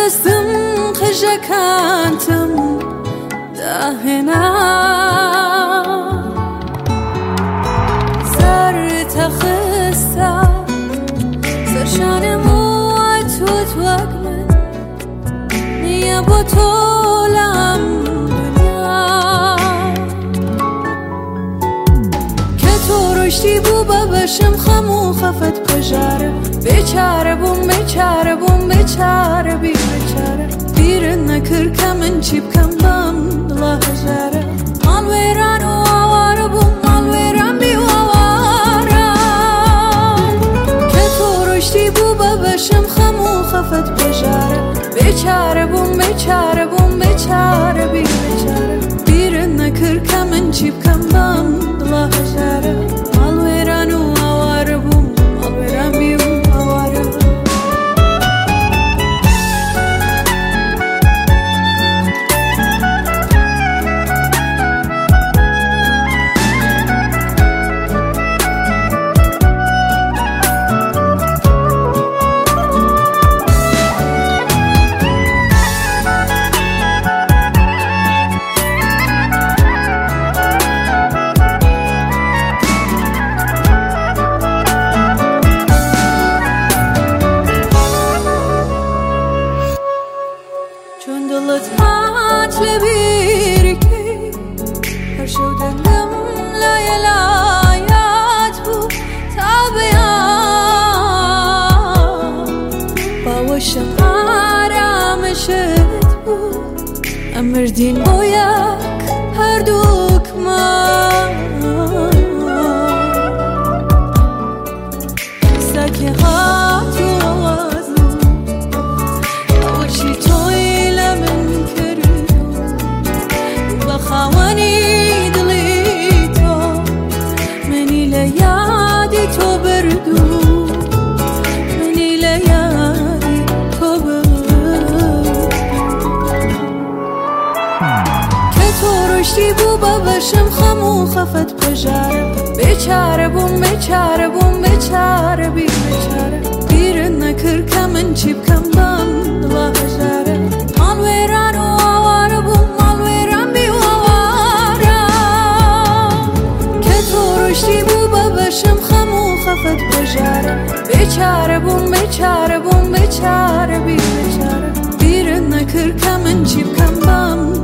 دستم خجکانتم دهنا سر تخسته سرشانمو توت وقمن نیه با طولم دنیا که تو رشدی بو ببشم خمو خفت بجاره بیچاره بوم بیچاره بوم بیچاره بی بیچاره بیرن نکر کمن چیب کم بام دلا هجاره مال ویران و آواره بوم مال ویران بی آواره که تو رشدی بو ببشم خمو خفت بجاره بیچاره بوم بیچاره بوم بیچاره بی بیچاره بیرن نکر کمن چیب کم بام دلا هجاره مال ویران و آواره بوم مال ویران بی چون دلت هات لبیرکی هر شو دلم لای لایت بود تا بیان باوشم آرامشت بود امردین باید هر دکمان سکه هات و آزو باوشی توی لمن کردو بخوانی دلی تو منی لیادی تو بردو منی لیادی تو بردو که تو رشدی بو ببشم خمو خفت بجاره بیچاره بوم بیچاره بوم بیچاره بی بیچاره بیرن نکر کمن چیب کم بام دلا هجاره مال ویران و آواره بوم مال ویران بی آواره که تو رشدی بو ببشم خمو خفت بجاره بیچاره بوم بیچاره بوم بیچاره بی بیچاره بیرن نکر کمن چیب کم بام